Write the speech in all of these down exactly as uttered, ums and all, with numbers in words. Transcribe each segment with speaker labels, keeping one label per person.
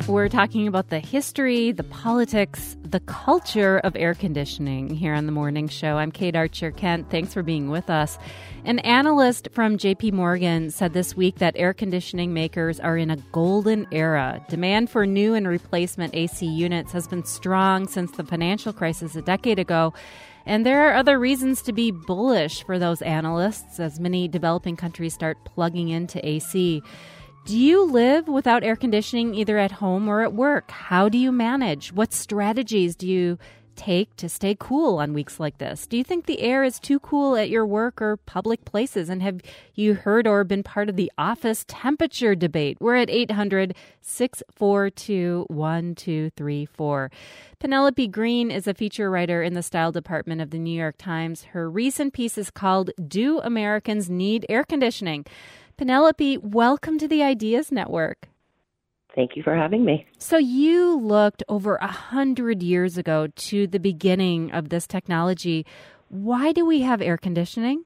Speaker 1: We're talking about the history, the politics, the culture of air conditioning here on The Morning Show. I'm Kate Archer-Kent. Thanks for being with us. An analyst from J P Morgan said this week that air conditioning makers are in a golden era. Demand for new and replacement A C units has been strong since the financial crisis a decade ago. And there are other reasons to be bullish for those analysts as many developing countries start plugging into A C. Do you live without air conditioning either at home or at work? How do you manage? What strategies do you take to stay cool on weeks like this? Do you think the air is too cool at your work or public places? And have you heard or been part of the office temperature debate? We're at eight hundred, six four two, one two three four. Penelope Green is a feature writer in the style department of the New York Times. Her recent piece is called Do Americans Need Air Conditioning? Penelope, welcome to the Ideas Network.
Speaker 2: Thank you for having me.
Speaker 1: So you looked over a hundred years ago to the beginning of this technology. Why do we have air conditioning?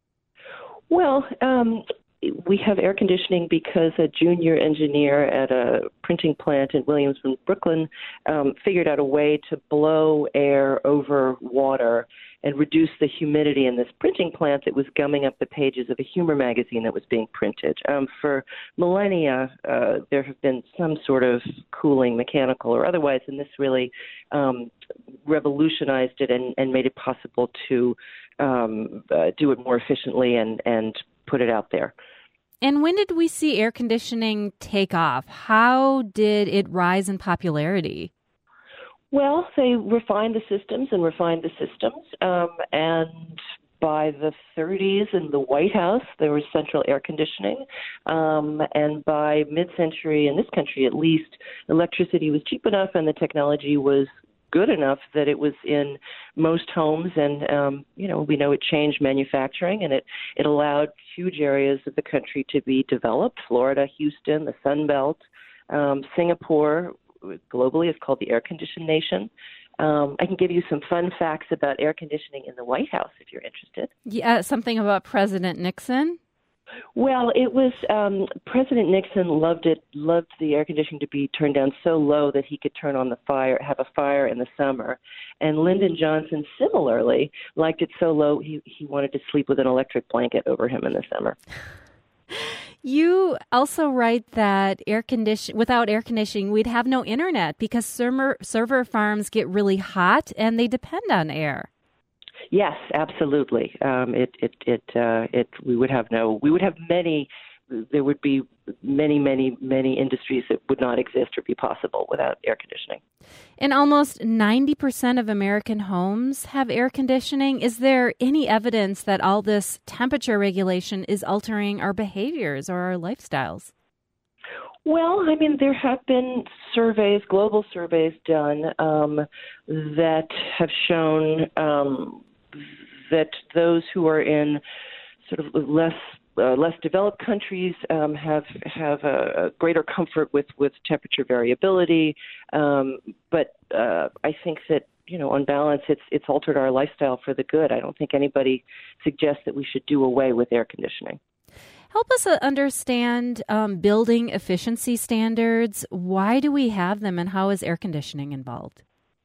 Speaker 2: Well, um, we have air conditioning because a junior engineer at a printing plant in Williamsburg, Brooklyn, um, figured out a way to blow air over water and reduce the humidity in this printing plant that was gumming up the pages of a humor magazine that was being printed. Um, for millennia, uh, there have been some sort of cooling, mechanical or otherwise, and this really um, revolutionized it and, and made it possible to um, uh, do it more efficiently and, and put it out there.
Speaker 1: And when did we see air conditioning take off? How did it rise in popularity?
Speaker 2: Well, they refined the systems and refined the systems. Um, and by the thirties in the White House, there was central air conditioning. Um, and by mid-century, in this country at least, electricity was cheap enough and the technology was good enough that it was in most homes. And, um, you know, we know it changed manufacturing and it, it allowed huge areas of the country to be developed. Florida, Houston, the Sun Belt, um, Singapore, globally is called the air conditioned nation. Um, I can give you some fun facts about air conditioning in the White House if you're interested.
Speaker 1: Yeah, something about President Nixon?
Speaker 2: Well, it was um, President Nixon loved it, loved the air conditioning to be turned down so low that he could turn on the fire, have a fire in the summer. And Lyndon Johnson similarly liked it so low he, he wanted to sleep with an electric blanket over him in the summer.
Speaker 1: You also write that air condition without air conditioning, we'd have no internet because server, server farms get really hot and they depend on air.
Speaker 2: Yes, absolutely. Um, it, it, it, uh, it. We would have no. We would have many. There would be many, many, many industries that would not exist or be possible without air conditioning.
Speaker 1: And almost ninety percent of American homes have air conditioning. Is there any evidence that all this temperature regulation is altering our behaviors or our lifestyles?
Speaker 2: Well, I mean, there have been surveys, global surveys done um, that have shown um, that those who are in sort of less Uh, less developed countries um, have have a, a greater comfort with, with temperature variability, um, but uh, I think that you know on balance it's it's altered our lifestyle for the good. I don't think anybody suggests that we should do away with air conditioning.
Speaker 1: Help us uh, understand um, building efficiency standards. Why do we have them, and how is air conditioning involved?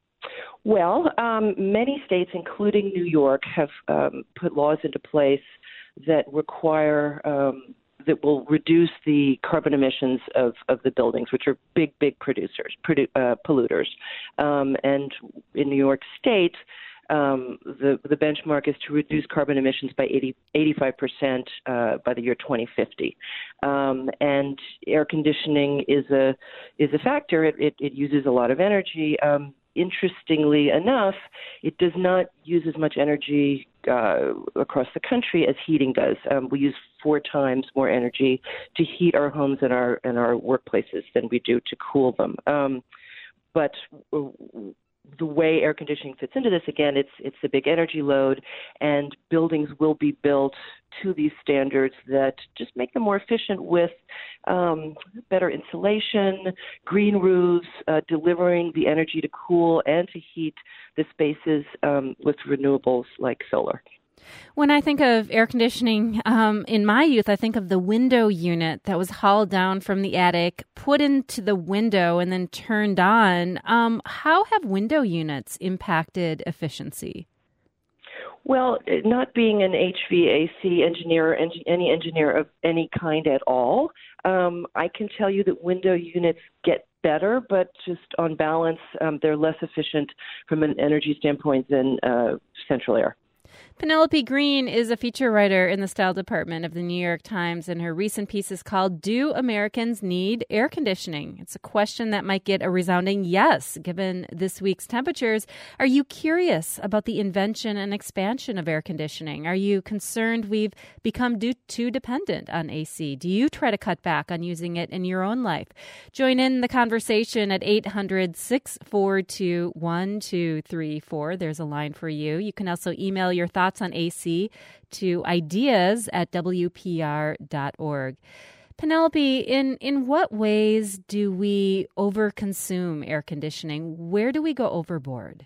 Speaker 2: Well, um, many states, including New York, have um, put laws into place that require um, that will reduce the carbon emissions of, of the buildings, which are big, big producers, produ- uh, polluters. Um, and in New York State, um, the the benchmark is to reduce carbon emissions by eighty, eighty-five percent uh, by the year twenty fifty. Um, and air conditioning is a is a factor. It, it, it uses a lot of energy. Um, Interestingly enough, it does not use as much energy uh, across the country as heating does. Um, we use four times more energy to heat our homes and our and our workplaces than we do to cool them. Um, but the way air conditioning fits into this, again, it's it's a big energy load, and buildings will be built to these standards that just make them more efficient with um, better insulation, green roofs, uh, delivering the energy to cool and to heat the spaces um, with renewables like solar.
Speaker 1: When I think of air conditioning, um, in my youth, I think of the window unit that was hauled down from the attic, put into the window, and then turned on. Um, how have window units impacted efficiency?
Speaker 2: Well, not being an H V A C engineer or any engineer of any kind at all, um, I can tell you that window units get better, but just on balance, um, they're less efficient from an energy standpoint than uh, central air.
Speaker 1: Penelope Green is a feature writer in the style department of the New York Times, and her recent piece is called Do Americans Need Air Conditioning? It's a question that might get a resounding yes, given this week's temperatures. Are you curious about the invention and expansion of air conditioning? Are you concerned we've become do- too dependent on A C? Do you try to cut back on using it in your own life? Join in the conversation at eight hundred, six four two, one two three four. There's a line for you. You can also email your thoughts on A C to ideas at W P R dot org. Penelope, in, in what ways do we overconsume air conditioning? Where do we go overboard?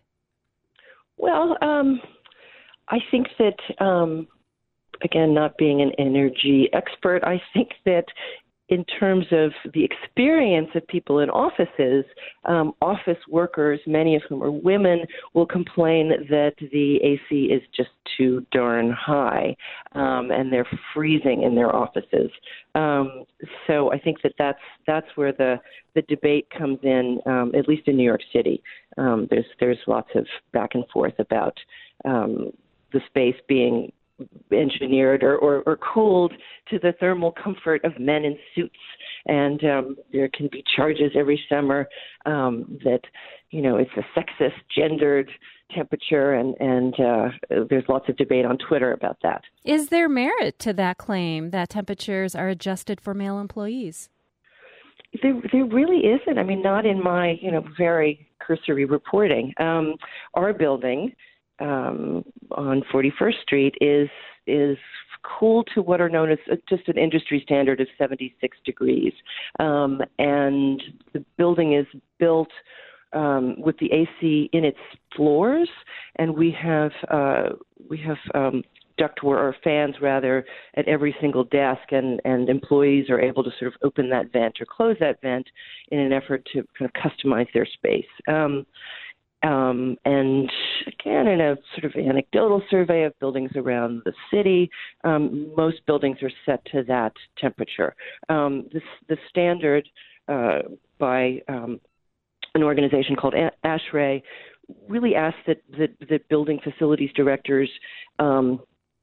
Speaker 2: Well, um, I think that, um, again, not being an energy expert, I think that in terms of the experience of people in offices, um, office workers, many of whom are women, will complain that the A C is just too darn high, um, and they're freezing in their offices. Um, so I think that that's that's where the the debate comes in, um, at least in New York City. Um, there's there's lots of back and forth about um, the space being engineered or, or, or cooled to the thermal comfort of men in suits. And um, there can be charges every summer um, that, you know, it's a sexist, gendered temperature, and, and uh, there's lots of debate on Twitter about that.
Speaker 1: Is there merit to that claim that temperatures are adjusted for male employees?
Speaker 2: There, there really isn't. I mean, not in my, you know, very cursory reporting. Um, our building Um, on forty-first Street is is cooled to what are known as uh, just an industry standard of seventy-six degrees, um, and the building is built um, with the A C in its floors, and we have uh, we have um, ductwork or fans rather at every single desk, and, and employees are able to sort of open that vent or close that vent in an effort to kind of customize their space. Um, Um, and again, in a sort of anecdotal survey of buildings around the city, um, most buildings are set to that temperature. Um, this, the standard uh, by um, an organization called ASHRAE really asks that, that, that building facilities directors um,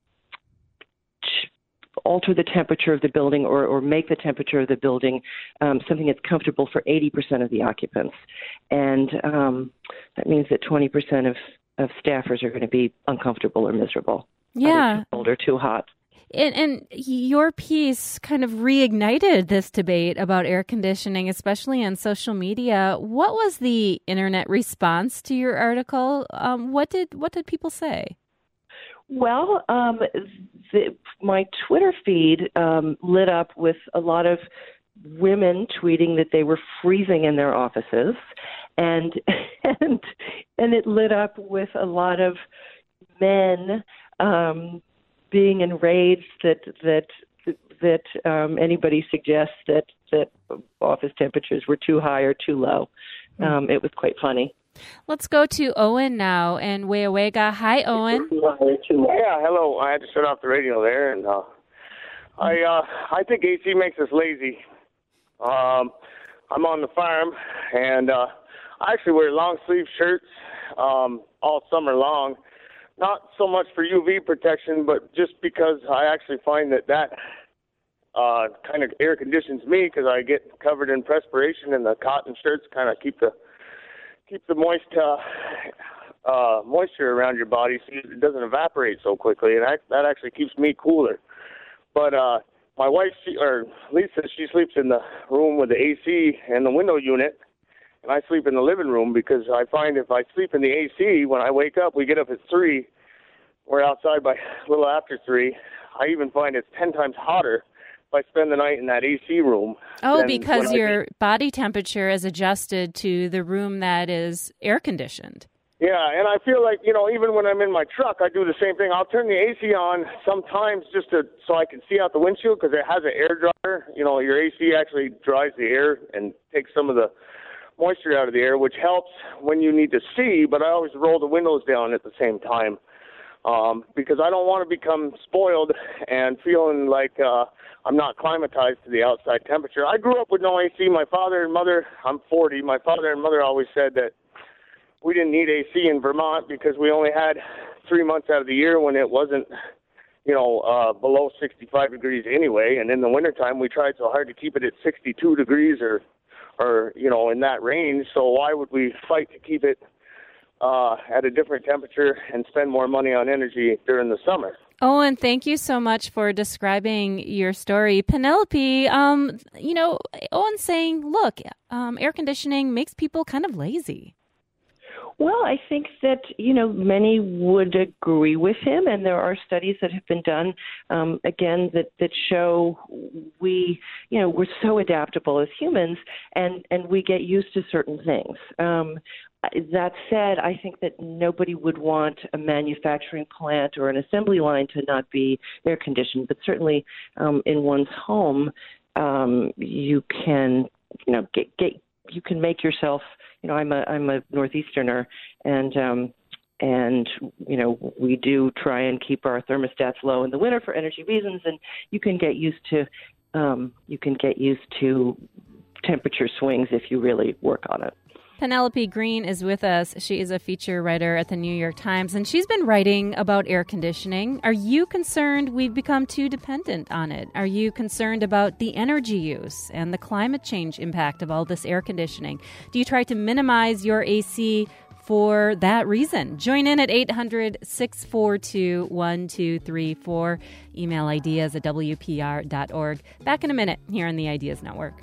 Speaker 2: alter the temperature of the building or, or make the temperature of the building um, something that's comfortable for eighty percent of the occupants. And um, that means that twenty percent of, of staffers are going to be uncomfortable or miserable.
Speaker 1: Yeah.
Speaker 2: Too cold or too hot.
Speaker 1: And, and your piece kind of reignited this debate about air conditioning, especially on social media. What was the internet response to your article? Um, what did what did people say?
Speaker 2: Well, um, the, my Twitter feed um, lit up with a lot of women tweeting that they were freezing in their offices, and and and it lit up with a lot of men um, being enraged that that that um, anybody suggests that that office temperatures were too high or too low. Um, it was quite funny.
Speaker 1: Let's go to Owen now in Weyawega. Hi, Owen.
Speaker 3: Yeah, hello. I had to shut off the radio there, and uh, I uh, I think A C makes us lazy. Um, I'm on the farm, and uh, I actually wear long sleeve shirts um, all summer long. Not so much for U V protection, but just because I actually find that that uh, kind of air conditions me, because I get covered in perspiration, and the cotton shirts kind of keep the keep the moist uh, uh, moisture around your body so it doesn't evaporate so quickly, and that, that actually keeps me cooler. But uh, my wife, she, or Lisa, she sleeps in the room with the A C and the window unit, and I sleep in the living room because I find if I sleep in the A C, when I wake up, we get up at three. We're outside by a little after three. I even find it's ten times hotter if I spend the night in that A C room.
Speaker 1: Oh, because your body temperature is adjusted to the room that is air conditioned.
Speaker 3: Yeah, and I feel like, you know, even when I'm in my truck, I do the same thing. I'll turn the A C on sometimes just to so I can see out the windshield because it has an air dryer. You know, your A C actually dries the air and takes some of the moisture out of the air, which helps when you need to see, but I always roll the windows down at the same time um, because I don't want to become spoiled and feeling like uh, I'm not climatized to the outside temperature. I grew up with no A C. My father and mother, I'm forty, my father and mother always said that we didn't need A C in Vermont because we only had three months out of the year when it wasn't, you know, uh, below sixty-five degrees anyway. And in the wintertime, we tried so hard to keep it at sixty-two degrees or, or you know, in that range. So why would we fight to keep it uh, at a different temperature and spend more money on energy during the summer?
Speaker 1: Owen, thank you so much for describing your story. Penelope, um, you know, Owen's saying, look, um, air conditioning makes people kind of lazy.
Speaker 2: Well, I think that, you know, many would agree with him, and there are studies that have been done, um, again, that, that show we, you know, we're so adaptable as humans, and, and we get used to certain things. Um, that said, I think that nobody would want a manufacturing plant or an assembly line to not be air conditioned, but certainly um, in one's home, um, you can, you know, get, get you can make yourself. You know, I'm a I'm a Northeasterner, and um, and you know we do try and keep our thermostats low in the winter for energy reasons, and you can get used to um, you can get used to temperature swings if you really work on it.
Speaker 1: Penelope Green is with us. She is a feature writer at the New York Times, and she's been writing about air conditioning. Are you concerned we've become too dependent on it? Are you concerned about the energy use and the climate change impact of all this air conditioning? Do you try to minimize your A C for that reason? Join in at eight hundred, six four two, one two three four. Email ideas at W P R dot org. Back in a minute here on the Ideas Network.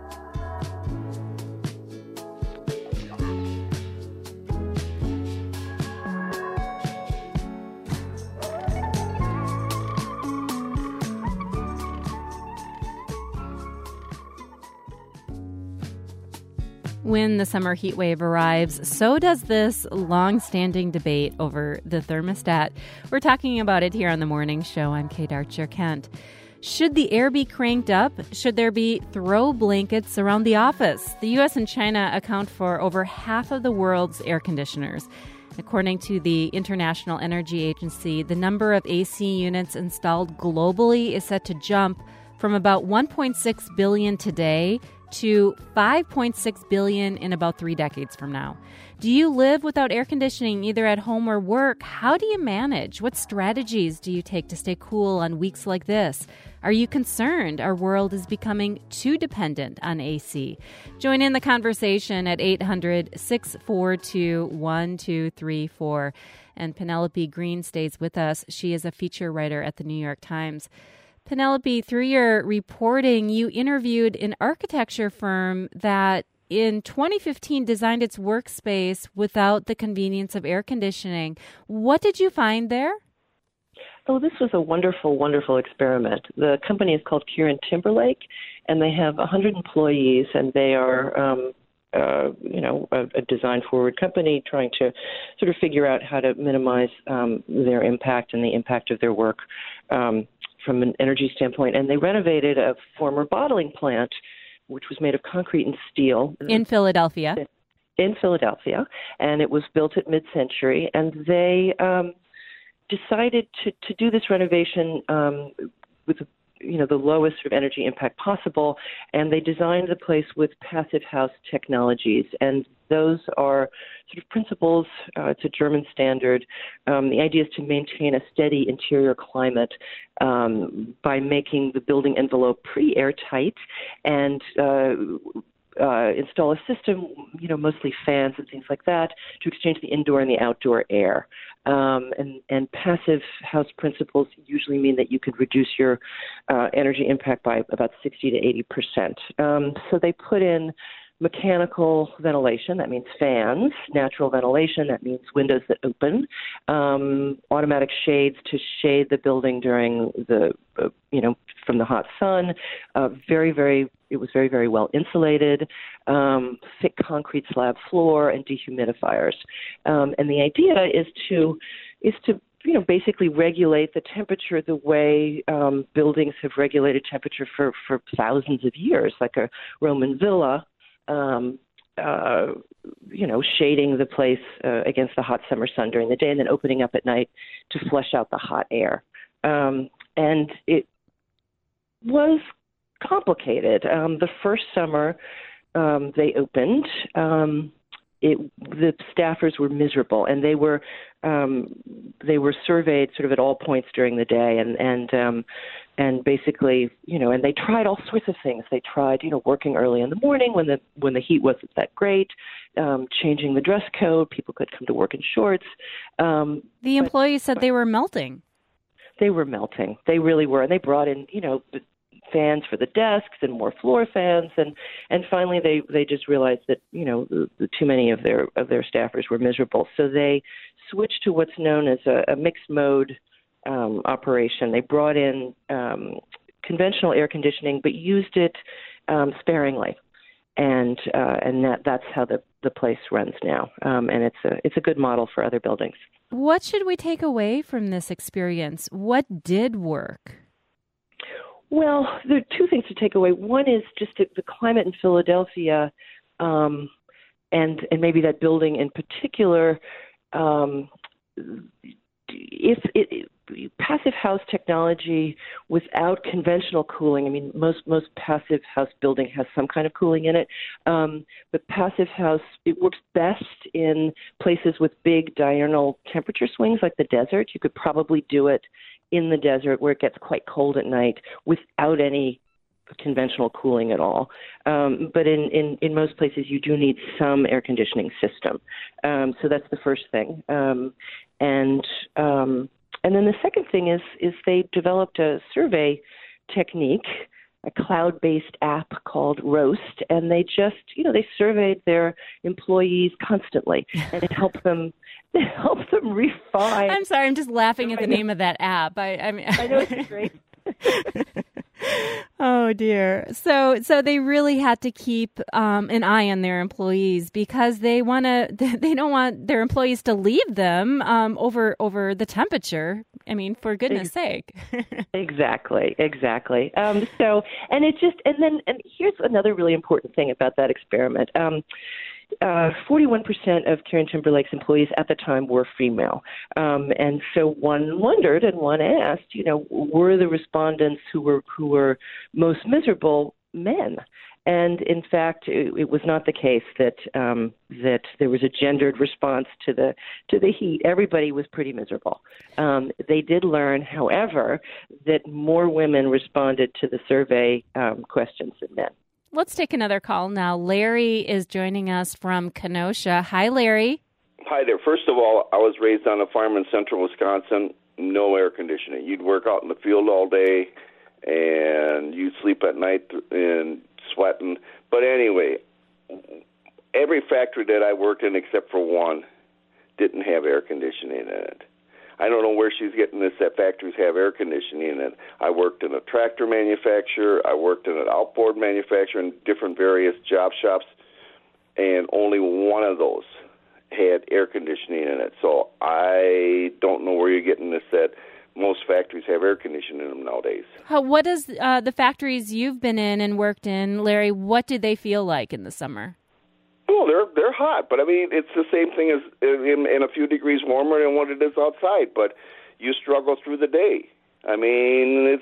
Speaker 1: When the summer heat wave arrives, so does this long-standing debate over the thermostat. We're talking about it here on The Morning Show. I'm Kate Archer-Kent. Should the air be cranked up? Should there be throw blankets around the office? The U S and China account for over half of the world's air conditioners. According to the International Energy Agency, the number of A C units installed globally is set to jump from about one point six billion today to five point six billion in about three decades from now. Do you live without air conditioning either at home or work? How do you manage? What strategies do you take to stay cool on weeks like this? Are you concerned our world is becoming too dependent on A C? Join in the conversation at eight hundred, six four two, one two three four. And Penelope Green stays with us. She is a feature writer at the New York Times. Penelope, through your reporting, you interviewed an architecture firm that in twenty fifteen designed its workspace without the convenience of air conditioning. What did you find there?
Speaker 2: Oh, this was a wonderful, wonderful experiment. The company is called Kieran Timberlake, and they have one hundred employees, and they are, um, uh, you know, a, a design-forward company trying to sort of figure out how to minimize um, their impact and the impact of their work um, from an energy standpoint. And they renovated a former bottling plant, which was made of concrete and steel.
Speaker 1: In Philadelphia.
Speaker 2: In Philadelphia, and it was built at mid-century, and they um, decided to, to do this renovation um, with, you know, the lowest sort of energy impact possible, and they designed the place with passive house technologies, and those are sort of principles. Uh, it's a German standard. Um, the idea is to maintain a steady interior climate um, by making the building envelope pretty airtight and uh, uh, install a system, you know, mostly fans and things like that, to exchange the indoor and the outdoor air. Um, and, and passive house principles usually mean that you could reduce your uh, energy impact by about sixty to eighty percent. Um, so they put in mechanical ventilation, that means fans, natural ventilation, that means windows that open, um, automatic shades to shade the building during the, uh, you know, from the hot sun, uh, very, very, it was very, very well insulated, um, thick concrete slab floor, and dehumidifiers. Um, and the idea is to, is to, you know, basically regulate the temperature the way um, buildings have regulated temperature for, for thousands of years, like a Roman villa, um, uh, you know, shading the place uh, against the hot summer sun during the day and then opening up at night to flush out the hot air. Um, and it was complicated. Um, the first summer um, they opened, um, it, the staffers were miserable, and they were um, they were surveyed sort of at all points during the day, and and um, and basically, you know, and they tried all sorts of things. They tried, you know, working early in the morning when the when the heat wasn't that great, um, changing the dress code. People could come to work in shorts. Um,
Speaker 1: the employees said they were melting.
Speaker 2: They were melting. They really were, and they brought in, you know, fans for the desks and more floor fans, and and finally they they just realized that, you know, the, the too many of their of their staffers were miserable, so they switched to what's known as a, a mixed mode um, operation. They brought in um, conventional air conditioning, but used it um, sparingly, and uh, and that that's how the the place runs now, um, and it's a it's a good model for other buildings.
Speaker 1: What should we take away from this experience? What did work?
Speaker 2: Well, there are two things to take away. One is just the, the climate in Philadelphia, um, and and maybe that building in particular. Um, if it, it, passive house technology without conventional cooling, I mean, most most passive house building has some kind of cooling in it, um, but passive house, it works best in places with big diurnal temperature swings like the desert. You could probably do it in the desert where it gets quite cold at night without any conventional cooling at all. Um, but in, in, in most places, you do need some air conditioning system. Um, so that's the first thing. Um, and um, and then the second thing is is they developed a survey technique, a cloud-based app called Roast, and they just, you know, they surveyed their employees constantly, and it helped them it helped them refine.
Speaker 1: I'm sorry, I'm just laughing at the name of that app. I, I mean,
Speaker 2: I know it's great.
Speaker 1: Oh dear. So, so they really had to keep um, an eye on their employees because they want to. They don't want their employees to leave them um, over over the temperature. I mean, for goodness' sake.
Speaker 2: Exactly, exactly. Um, so, and it just, and then, and here's another really important thing about that experiment. Um, Uh, forty-one percent of Kieran Timberlake's employees at the time were female. Um, and so one wondered and one asked, you know, were the respondents who were who were most miserable men? And in fact, it, it was not the case that um, that there was a gendered response to the to the heat. Everybody was pretty miserable. Um, they did learn, however, that more women responded to the survey um, questions than men.
Speaker 1: Let's take another call now. Larry is joining us from Kenosha. Hi, Larry.
Speaker 4: Hi there. First of all, I was raised on a farm in central Wisconsin, no air conditioning. You'd work out in the field all day, and you'd sleep at night and sweating. But anyway, every factory that I worked in except for one didn't have air conditioning in it. I don't know where she's getting this that factories have air conditioning in it. I worked in a tractor manufacturer. I worked in an outboard manufacturer in different various job shops, and only one of those had air conditioning in it. So I don't know where you're getting this that most factories have air conditioning in them nowadays.
Speaker 1: How, what does uh, the factories you've been in and worked in, Larry, what do they feel like in the summer?
Speaker 4: Oh, they're they're hot, but I mean it's the same thing as in, in a few degrees warmer than what it is outside. But you struggle through the day. I mean, it's.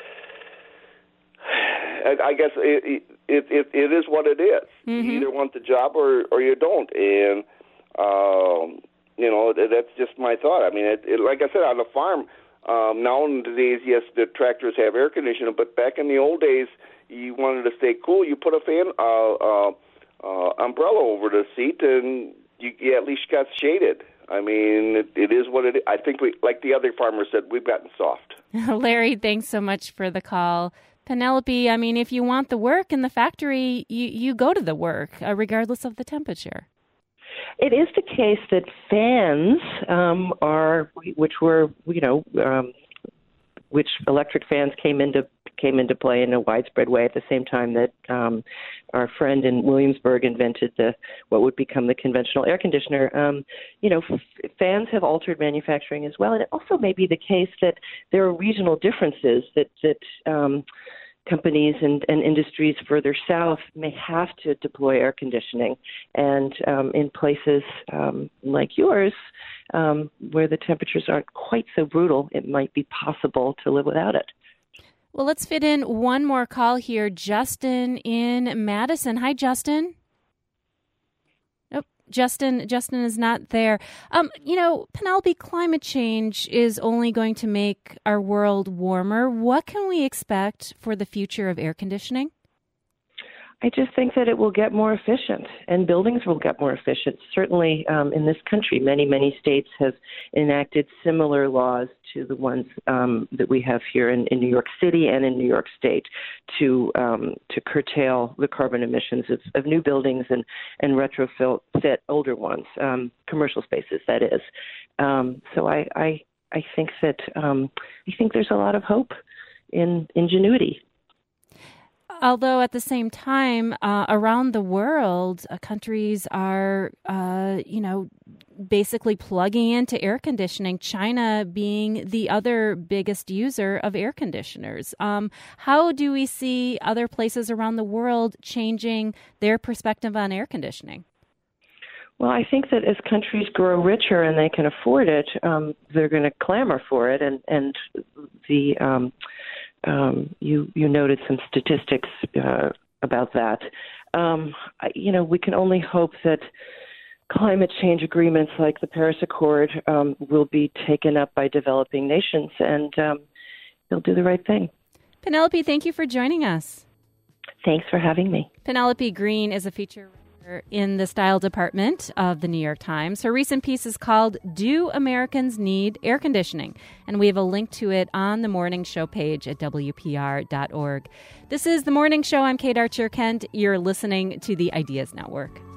Speaker 4: I, I guess it, it it it is what it is. Mm-hmm. You either want the job or or you don't, and um, you know that's just my thought. I mean, it, it, like I said, on the farm um, nowadays, yes, the tractors have air conditioning, but back in the old days, you wanted to stay cool. You put a fan. Uh, uh, Uh, umbrella over the seat, and you, you at least got shaded. I mean, it, it is what it is. I think, we, like the other farmer said, we've gotten soft.
Speaker 1: Larry, thanks so much for the call. Penelope, I mean, if you want the work in the factory, you, you go to the work, uh, regardless of the temperature.
Speaker 2: It is the case that fans um, are, which were, you know, um, which electric fans came into came into play in a widespread way at the same time that um, our friend in Williamsburg invented the what would become the conventional air conditioner. Um, you know, f- fans have altered manufacturing as well, and it also may be the case that there are regional differences that that. Um, companies and, and industries further south may have to deploy air conditioning. And um, in places um, like yours, um, where the temperatures aren't quite so brutal, it might be possible to live without it.
Speaker 1: Well, let's fit in one more call here. Justin in Madison. Hi, Justin. Nope, Justin, Justin is not there. Um, you know, Penelope, climate change is only going to make our world warmer. What can we expect for the future of air conditioning?
Speaker 2: I just think that it will get more efficient, and buildings will get more efficient. Certainly um, in this country, many, many states have enacted similar laws to the ones um, that we have here in, in New York City and in New York State to um, to curtail the carbon emissions of, of new buildings and, and retrofit older ones, um, commercial spaces, that is. Um, so I, I, I think that um, I think there's a lot of hope in ingenuity.
Speaker 1: Although at the same time, uh, around the world, uh, countries are, uh, you know, basically plugging into air conditioning, China being the other biggest user of air conditioners. Um, how do we see other places around the world changing their perspective on air conditioning?
Speaker 2: Well, I think that as countries grow richer and they can afford it, um, they're going to clamor for it. And, and the um, um, you you noted some statistics uh, about that. Um, I, you know, we can only hope that climate change agreements like the Paris Accord um, will be taken up by developing nations, and um, they'll do the right thing.
Speaker 1: Penelope, thank you for joining us.
Speaker 2: Thanks for having me.
Speaker 1: Penelope Green is a feature in the style department of the New York Times. Her recent piece is called Do Americans Need Air Conditioning? And we have a link to it on the Morning Show page at W P R dot org. This is The Morning Show. I'm Kate Archer Kent. You're listening to the Ideas Network.